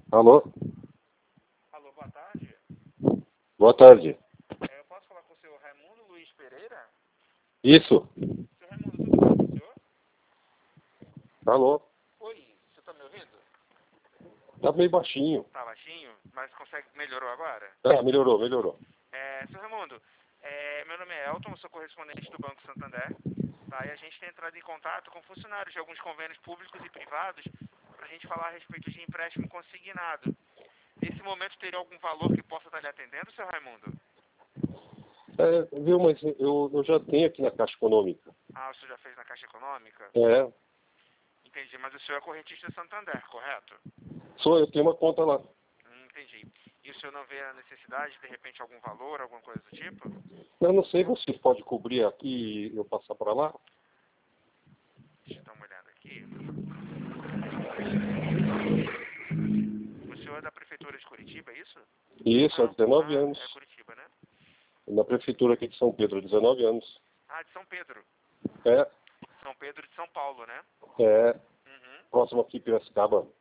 Alô? Alô, boa tarde. Boa tarde. Eu posso falar com o senhor Raimundo Luiz Pereira? Isso? Senhor Raimundo, tudo bem com o senhor? Alô? Oi, você tá me ouvindo? Tá meio baixinho. Tá baixinho, mas melhorou agora? Melhorou. Senhor Raimundo, meu nome é Elton, eu sou correspondente do Banco Santander, tá? E a gente tem entrado em contato com funcionários de alguns convênios públicos e privados pra gente falar a respeito de empréstimo consignado. Nesse momento teria algum valor que possa estar lhe atendendo, senhor Raimundo? Viu, mas eu já tenho aqui na Caixa Econômica. Ah, o senhor já fez na Caixa Econômica? Entendi, mas o senhor é correntista Santander, correto? Eu tenho uma conta lá. Entendi. E o senhor não vê a necessidade de repente, algum valor, alguma coisa do tipo? Eu não sei, você pode cobrir aqui e eu passar para lá? Deixa eu dar uma olhada aqui. O senhor é da Prefeitura de Curitiba, é isso? Isso, há Não. 19 anos. É Curitiba, né? Na Prefeitura aqui de São Pedro, há 19 anos. Ah, de São Pedro. É, São Pedro de São Paulo, né? é. Uhum. Próximo aqui, Piracicaba.